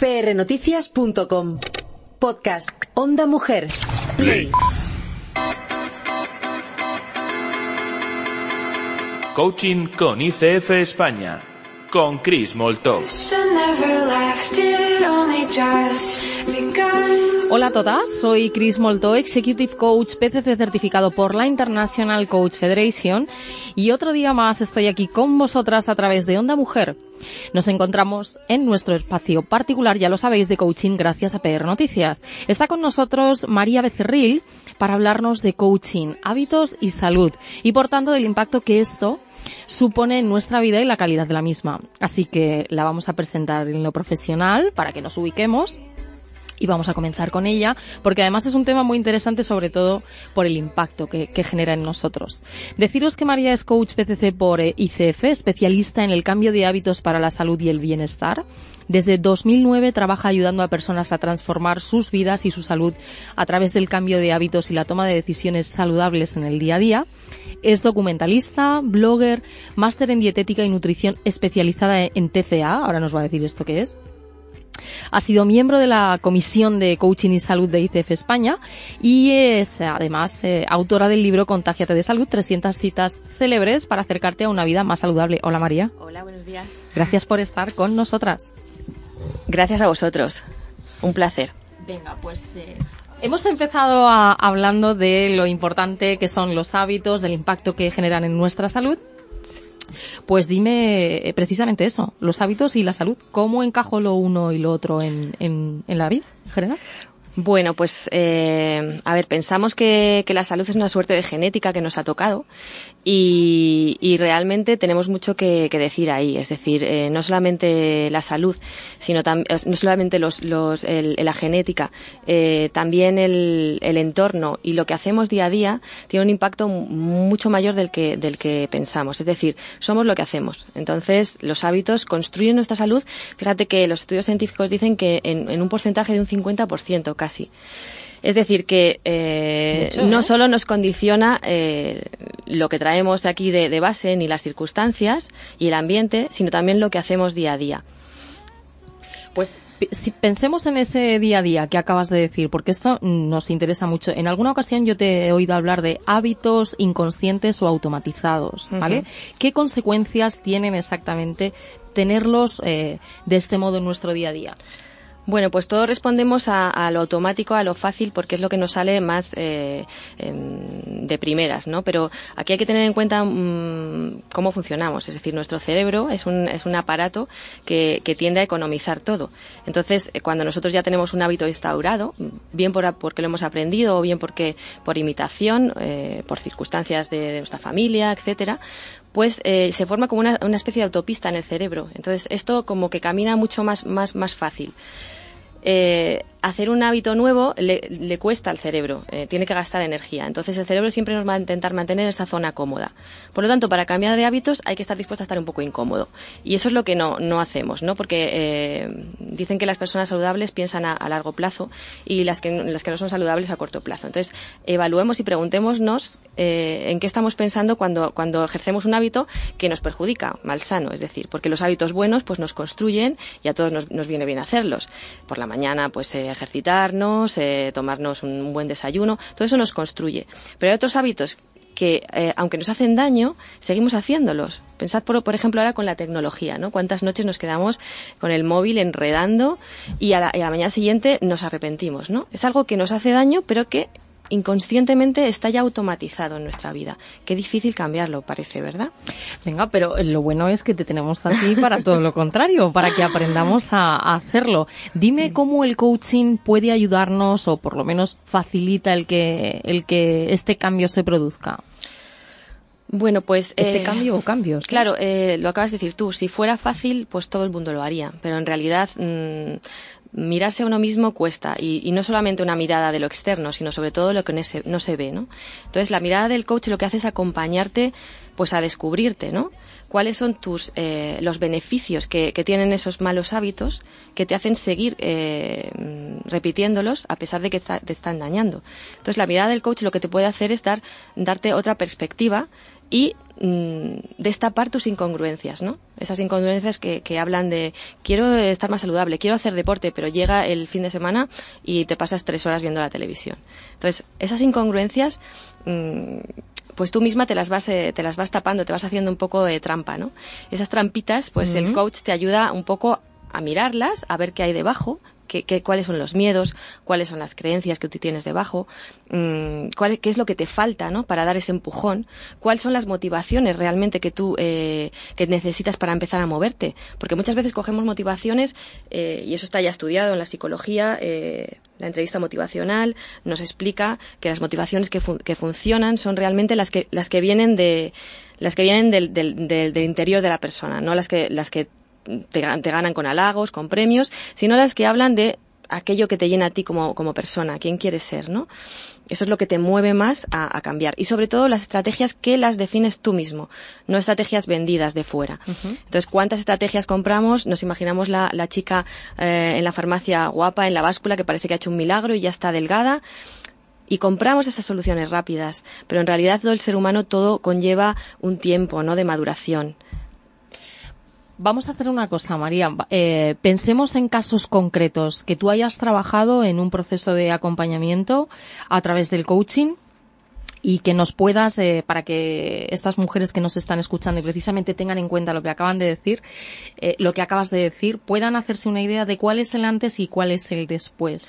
prnoticias.com. Podcast Onda Mujer. Play. Coaching con ICF España, con Chris Molto. Hola a todas, soy Chris Molto, Executive Coach PCC certificado por la International Coach Federation, y otro día más estoy aquí con vosotras a través de Onda Mujer. Nos encontramos en nuestro espacio particular, ya lo sabéis, de coaching gracias a PR Noticias. Está con nosotros María Becerril para hablarnos de coaching, hábitos y salud, y por tanto del impacto que esto supone en nuestra vida y la calidad de la misma. Así que la vamos a presentar en lo profesional para que nos ubiquemos. Y vamos a comenzar con ella, porque además es un tema muy interesante, sobre todo por el impacto que genera en nosotros. Deciros que María es coach PCC por ICF, especialista en el cambio de hábitos para la salud y el bienestar. Desde 2009 trabaja ayudando a personas a transformar sus vidas y su salud a través del cambio de hábitos y la toma de decisiones saludables en el día a día. Es documentalista, blogger, máster en dietética y nutrición especializada en TCA, ahora nos va a decir esto qué es. Ha sido miembro de la Comisión de Coaching y Salud de ICF España y es además autora del libro Contágiate de Salud, 300 citas célebres para acercarte a una vida más saludable. Hola María. Hola, buenos días. Gracias por estar con nosotras. Gracias a vosotros. Un placer. Venga, pues hemos empezado hablando de lo importante que son los hábitos, del impacto que generan en nuestra salud. Pues dime precisamente eso, los hábitos y la salud, ¿cómo encajo lo uno y lo otro en la vida en general? Bueno, pues a ver, pensamos que la salud es una suerte de genética que nos ha tocado y realmente tenemos mucho que decir ahí. Es decir, no solamente la salud, sino no solamente la genética, también el entorno y lo que hacemos día a día tiene un impacto mucho mayor del que pensamos. Es decir, somos lo que hacemos. Entonces, los hábitos construyen nuestra salud. Fíjate que los estudios científicos dicen que en un porcentaje de un 50%, casi. Es decir, que no solo nos condiciona lo que traemos aquí de base, ni las circunstancias y el ambiente, sino también lo que hacemos día a día. Pues si pensemos en ese día a día que acabas de decir, porque esto nos interesa mucho. En alguna ocasión yo te he oído hablar de hábitos inconscientes o automatizados, ¿vale? Uh-huh. ¿Qué consecuencias tienen exactamente tenerlos de este modo en nuestro día a día? Bueno, pues todos respondemos a lo automático, a lo fácil, porque es lo que nos sale más de primeras, ¿no? Pero aquí hay que tener en cuenta cómo funcionamos. Es decir, nuestro cerebro es un aparato que tiende a economizar todo. Entonces, cuando nosotros ya tenemos un hábito instaurado, bien porque lo hemos aprendido o bien porque por imitación, por circunstancias de nuestra familia, etcétera, pues se forma como una especie de autopista en el cerebro. Entonces, esto como que camina mucho más fácil. Hacer un hábito nuevo le cuesta al cerebro, tiene que gastar energía. Entonces el cerebro siempre nos va a intentar mantener esa zona cómoda. Por lo tanto, para cambiar de hábitos hay que estar dispuesto a estar un poco incómodo. Y eso es lo que no hacemos, ¿no? Porque dicen que las personas saludables piensan a largo plazo y las que no son saludables a corto plazo. Entonces, evaluemos y preguntémonos en qué estamos pensando cuando ejercemos un hábito que nos perjudica, malsano. Es decir, porque los hábitos buenos pues nos construyen y a todos nos viene bien hacerlos. Por la mañana, pues ejercitarnos, tomarnos un buen desayuno, todo eso nos construye. Pero hay otros hábitos que, aunque nos hacen daño, seguimos haciéndolos. Pensad, por ejemplo, ahora con la tecnología, ¿no? Cuántas noches nos quedamos con el móvil enredando y a la mañana siguiente nos arrepentimos, ¿no? Es algo que nos hace daño, pero que inconscientemente está ya automatizado en nuestra vida. Qué difícil cambiarlo, parece, ¿verdad? Venga, pero lo bueno es que te tenemos a ti para todo lo contrario, para que aprendamos a hacerlo. Dime cómo el coaching puede ayudarnos o por lo menos facilita el que este cambio se produzca. Bueno, pues este cambio o cambios. Claro, lo acabas de decir tú. Si fuera fácil, pues todo el mundo lo haría. Pero en realidad mirarse a uno mismo cuesta, y no solamente una mirada de lo externo, sino sobre todo lo que no se ve, ¿no? Entonces, la mirada del coach lo que hace es acompañarte pues a descubrirte, ¿no? Cuáles son los beneficios que tienen esos malos hábitos que te hacen seguir repitiéndolos a pesar de que te están dañando. Entonces, la mirada del coach lo que te puede hacer es darte otra perspectiva y destapar tus incongruencias, ¿no? Esas incongruencias que hablan de quiero estar más saludable, quiero hacer deporte, pero llega el fin de semana y te pasas 3 horas viendo la televisión. Entonces, esas incongruencias, pues tú misma te las vas tapando, te vas haciendo un poco de trampa, ¿no? Esas trampitas, pues el coach te ayuda un poco a mirarlas, a ver qué hay debajo, cuáles son los miedos, cuáles son las creencias que tú tienes debajo, qué es lo que te falta, ¿no? Para dar ese empujón, cuáles son las motivaciones realmente que tú que necesitas para empezar a moverte, porque muchas veces cogemos motivaciones y eso está ya estudiado en la psicología. La entrevista motivacional nos explica que las motivaciones que funcionan son realmente las que vienen del interior de la persona, no las que te ganan con halagos, con premios, sino las que hablan de aquello que te llena a ti como persona, quién quieres ser, ¿no? Eso es lo que te mueve más a cambiar. Y sobre todo las estrategias que las defines tú mismo, no estrategias vendidas de fuera. Entonces, ¿cuántas estrategias compramos? Nos imaginamos la chica en la farmacia guapa, en la báscula, que parece que ha hecho un milagro y ya está delgada. Y compramos esas soluciones rápidas. Pero en realidad todo el ser humano, todo conlleva un tiempo, ¿no?, de maduración. Vamos a hacer una cosa, María. Pensemos en casos concretos que tú hayas trabajado en un proceso de acompañamiento a través del coaching y que nos puedas, para que estas mujeres que nos están escuchando y precisamente tengan en cuenta lo que acaban de decir, lo que acabas de decir, puedan hacerse una idea de cuál es el antes y cuál es el después.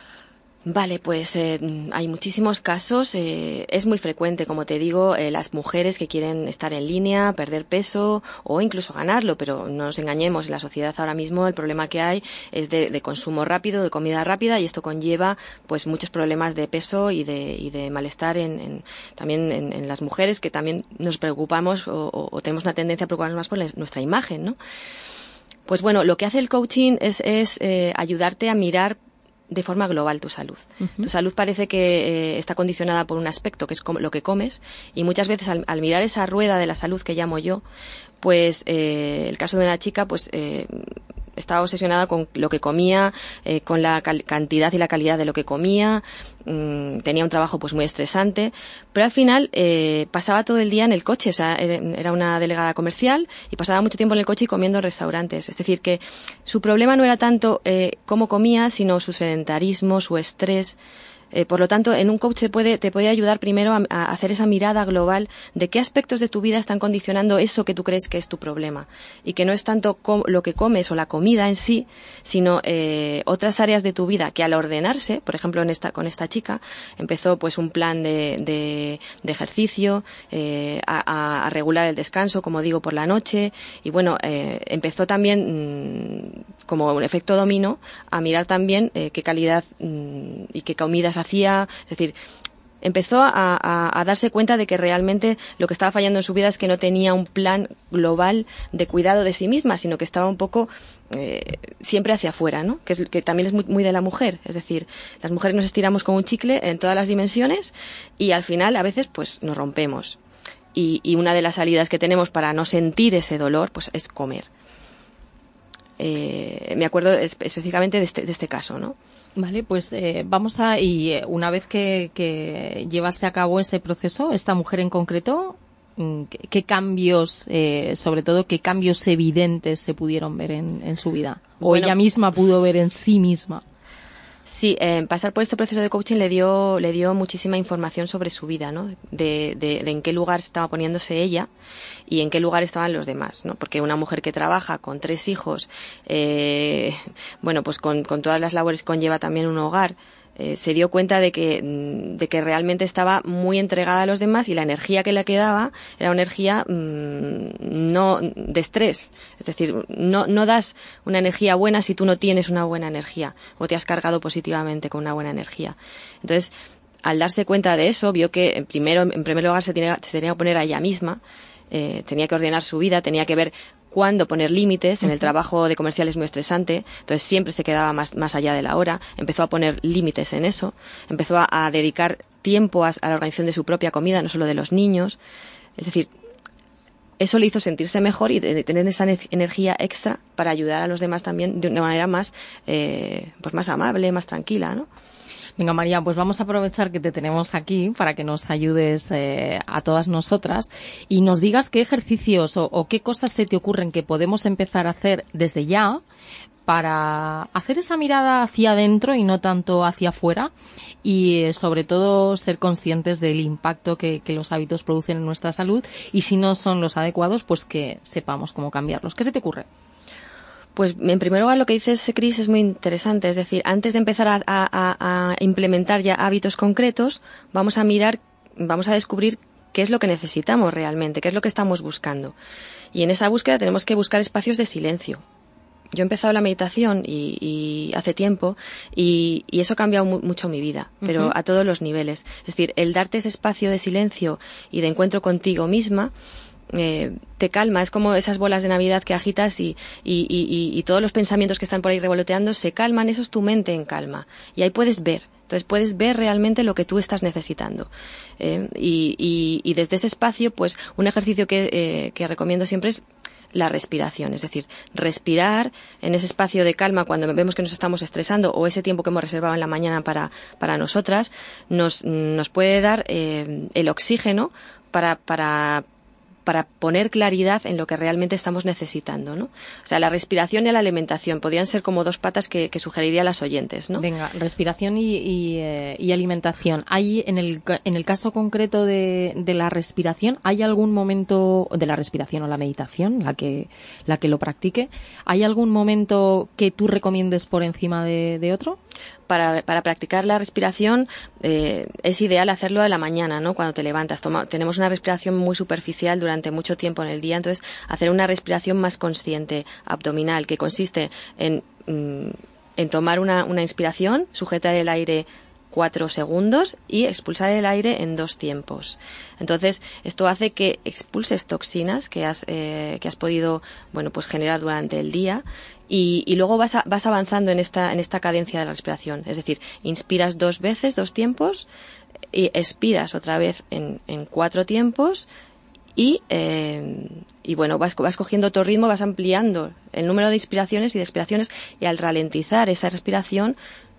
Vale, pues hay muchísimos casos. Es muy frecuente, como te digo, las mujeres que quieren estar en línea, perder peso o incluso ganarlo, pero no nos engañemos, en la sociedad ahora mismo el problema que hay es de consumo rápido, de comida rápida, y esto conlleva pues muchos problemas de peso y de malestar también en las mujeres, que también nos preocupamos o tenemos una tendencia a preocuparnos más por nuestra imagen, ¿no? Pues bueno, lo que hace el coaching es ayudarte a mirar de forma global tu salud. Tu salud parece que está condicionada por un aspecto, que es lo que comes, y muchas veces al mirar esa rueda de la salud que llamo yo, pues el caso de una chica, pues estaba obsesionada con lo que comía, con la cantidad y la calidad de lo que comía, tenía un trabajo pues muy estresante, pero al final pasaba todo el día en el coche, o sea, era una delegada comercial y pasaba mucho tiempo en el coche y comiendo en restaurantes. Es decir, que su problema no era tanto cómo comía, sino su sedentarismo, su estrés. Por lo tanto, en un coach te puede ayudar primero a hacer esa mirada global de qué aspectos de tu vida están condicionando eso que tú crees que es tu problema, y que no es tanto lo que comes o la comida en sí, sino otras áreas de tu vida que al ordenarse, por ejemplo con esta chica, empezó pues un plan de ejercicio, a regular el descanso, como digo, por la noche, y bueno, empezó también como un efecto dominó a mirar también qué calidad y qué comidas hacía. Es decir, empezó a darse cuenta de que realmente lo que estaba fallando en su vida es que no tenía un plan global de cuidado de sí misma, sino que estaba un poco siempre hacia afuera, ¿no? Que también es muy de la mujer. Es decir, las mujeres nos estiramos como un chicle en todas las dimensiones y al final a veces pues nos rompemos. Y una de las salidas que tenemos para no sentir ese dolor pues es comer. Me acuerdo específicamente de este caso, ¿no? Vale, pues vamos y una vez que llevaste a cabo ese proceso, esta mujer en concreto, ¿qué cambios, sobre todo, qué cambios evidentes se pudieron ver en su vida? ¿O ella misma pudo ver en sí misma? Sí, pasar por este proceso de coaching le dio muchísima información sobre su vida, ¿no? De en qué lugar estaba poniéndose ella y en qué lugar estaban los demás, ¿no? Porque una mujer que trabaja con 3 hijos, bueno, pues con todas las labores que conlleva también un hogar, se dio cuenta de que realmente estaba muy entregada a los demás y la energía que le quedaba era una energía no de estrés. Es decir, no das una energía buena si tú no tienes una buena energía o te has cargado positivamente con una buena energía. Entonces, al darse cuenta de eso, vio que en primer lugar se tenía que poner a ella misma, tenía que ordenar su vida, tenía que ver cuándo poner límites. En el trabajo de comercial es muy estresante, entonces siempre se quedaba más allá de la hora. Empezó a poner límites en eso, empezó a dedicar tiempo a la organización de su propia comida, no solo de los niños. Es decir, eso le hizo sentirse mejor y de tener esa energía extra para ayudar a los demás también de una manera más, pues más amable, más tranquila, ¿no? Venga, María, pues vamos a aprovechar que te tenemos aquí para que nos ayudes a todas nosotras y nos digas qué ejercicios o qué cosas se te ocurren que podemos empezar a hacer desde ya para hacer esa mirada hacia adentro y no tanto hacia afuera y sobre todo ser conscientes del impacto que los hábitos producen en nuestra salud y si no son los adecuados, pues que sepamos cómo cambiarlos. ¿Qué se te ocurre? Pues en primer lugar lo que dices, Cris, es muy interesante. Es decir, antes de empezar a implementar ya hábitos concretos, vamos a descubrir qué es lo que necesitamos realmente, qué es lo que estamos buscando. Y en esa búsqueda tenemos que buscar espacios de silencio. Yo he empezado la meditación y hace tiempo y eso ha cambiado mucho mi vida, pero a todos los niveles. Es decir, el darte ese espacio de silencio y de encuentro contigo misma te calma, es como esas bolas de Navidad que agitas y todos los pensamientos que están por ahí revoloteando se calman, eso es tu mente en calma y ahí puedes ver, entonces puedes ver realmente lo que tú estás necesitando y desde ese espacio pues un ejercicio que recomiendo siempre es la respiración, es decir, respirar en ese espacio de calma cuando vemos que nos estamos estresando o ese tiempo que hemos reservado en la mañana para nosotras nos puede dar el oxígeno para poner claridad en lo que realmente estamos necesitando, ¿no? O sea, la respiración y la alimentación podrían ser como dos patas que sugeriría a las oyentes, ¿no? Venga, respiración y alimentación. ¿Hay en el caso concreto de la respiración, hay algún momento de la respiración o la meditación, la que lo practique, hay algún momento que tú recomiendes por encima de otro? Para practicar la respiración es ideal hacerlo a la mañana, ¿no? Cuando te levantas. Tenemos una respiración muy superficial durante mucho tiempo en el día, entonces hacer una respiración más consciente, abdominal, que consiste en tomar una inspiración, sujetar el aire 4 segundos y expulsar el aire en 2 tiempos. Entonces, esto hace que expulses toxinas que has podido, bueno, pues generar durante el día y luego vas avanzando en esta cadencia de la respiración. Es decir, inspiras 2 veces, 2 tiempos y expiras otra vez en 4 tiempos y bueno, vas cogiendo otro ritmo, vas ampliando el número de inspiraciones y de expiraciones y al ralentizar esa respiración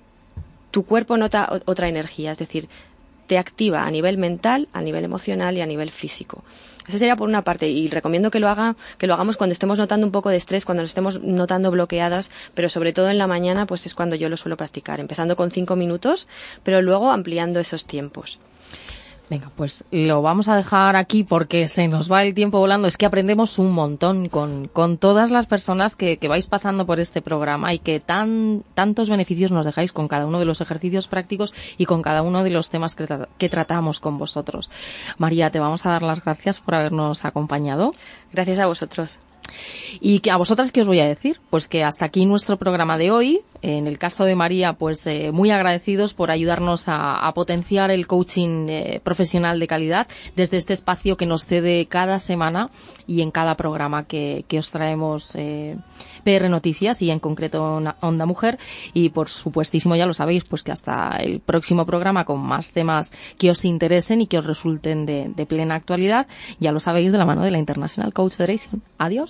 tu cuerpo nota otra energía, es decir, te activa a nivel mental, a nivel emocional y a nivel físico. Esa sería por una parte, y recomiendo que lo hagamos cuando estemos notando un poco de estrés, cuando nos estemos notando bloqueadas, pero sobre todo en la mañana, pues es cuando yo lo suelo practicar, empezando con 5 minutos, pero luego ampliando esos tiempos. Venga, pues lo vamos a dejar aquí porque se nos va el tiempo volando. Es que aprendemos un montón con todas las personas que vais pasando por este programa y que tantos beneficios nos dejáis con cada uno de los ejercicios prácticos y con cada uno de los temas que tratamos con vosotros. María, te vamos a dar las gracias por habernos acompañado. Gracias a vosotros. Y que a vosotras, ¿qué os voy a decir? Pues que hasta aquí nuestro programa de hoy. En el caso de María, pues muy agradecidos por ayudarnos a potenciar el coaching profesional de calidad desde este espacio que nos cede cada semana y en cada programa que os traemos PR Noticias y en concreto Onda Mujer. Y por supuestísimo, ya lo sabéis, pues que hasta el próximo programa con más temas que os interesen y que os resulten de plena actualidad. Ya lo sabéis, de la mano de la International Coach Federation. Adiós.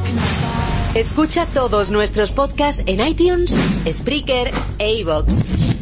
Escucha todos nuestros podcasts en iTunes, Spreaker e iVoox.